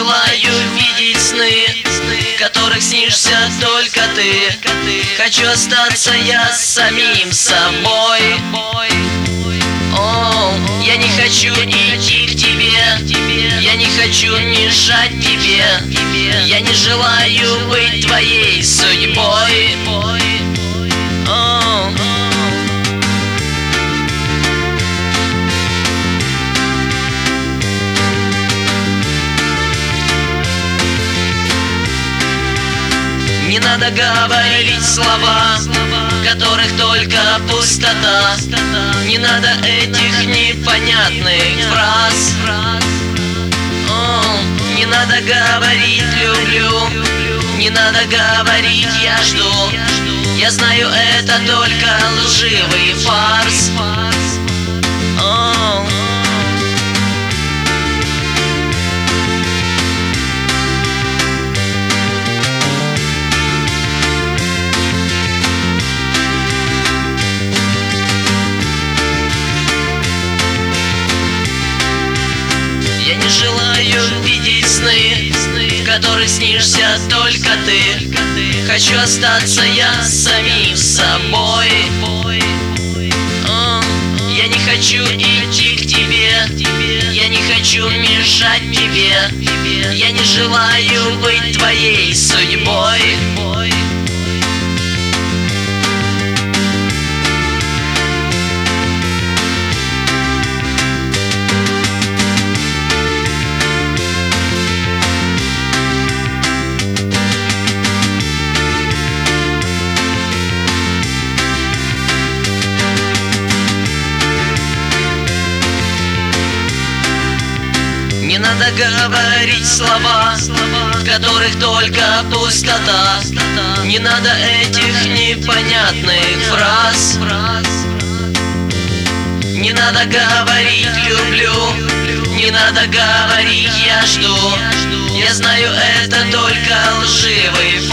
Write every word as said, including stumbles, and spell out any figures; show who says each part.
Speaker 1: желаю видеть сны, в которых снишься только ты. Хочу остаться я самим собой. О, я не хочу идти к тебе, я не хочу мешать тебе, я не желаю быть твоей судьбой. О, не надо говорить слова, в которых только пустота. Не надо этих непонятных фраз. О, не надо говорить люблю, не надо говорить я жду. Я знаю, это только лживый фарс. О, я не желаю видеть сны, в которых снишься только ты. Хочу остаться я самим собой. О, я не хочу идти к тебе, я не хочу мешать тебе, я не желаю быть твоей судьбой. Не надо говорить слова, в которых только пустота. Не надо этих непонятных фраз. Не надо говорить люблю, не надо говорить я жду. Я знаю, это только лживый